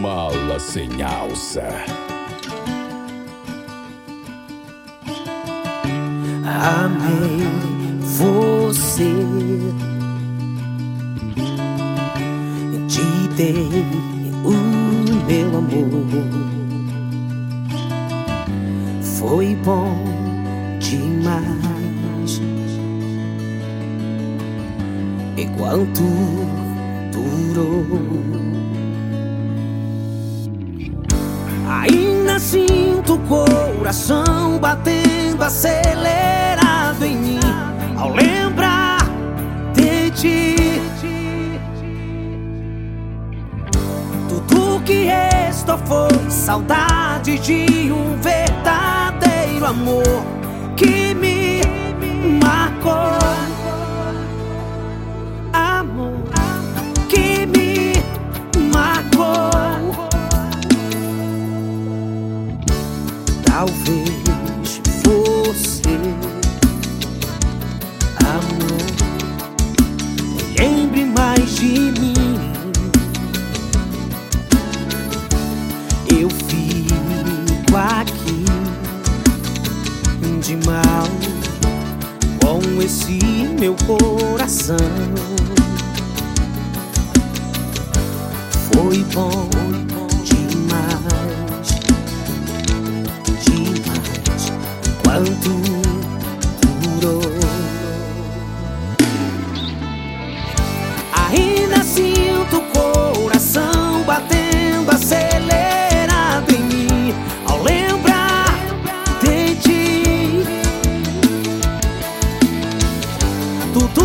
mala sem alça. Amei você, te dei o meu amor. Foi bom demais. Enquanto durou, ainda sinto o coração batendo acelerado em mim ao lembrar de ti. Tudo que restou foi saudade de um verdadeiro amor que me marcou. Amor que me marcou. Talvez você, amor, lembre mais de mim. Eu fico aqui de mal com esse meu coração. Foi bom demais, demais, quanto durou. Ainda sinto o coração batendo acelerado em mim ao lembrar de ti. Tudo